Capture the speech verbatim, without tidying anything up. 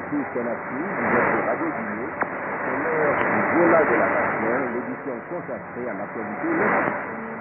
sur Conakry, vous êtes sur Radio Guinée. C'est l'heure du journal de la nation, l'édition consacrée à l'actualité locale.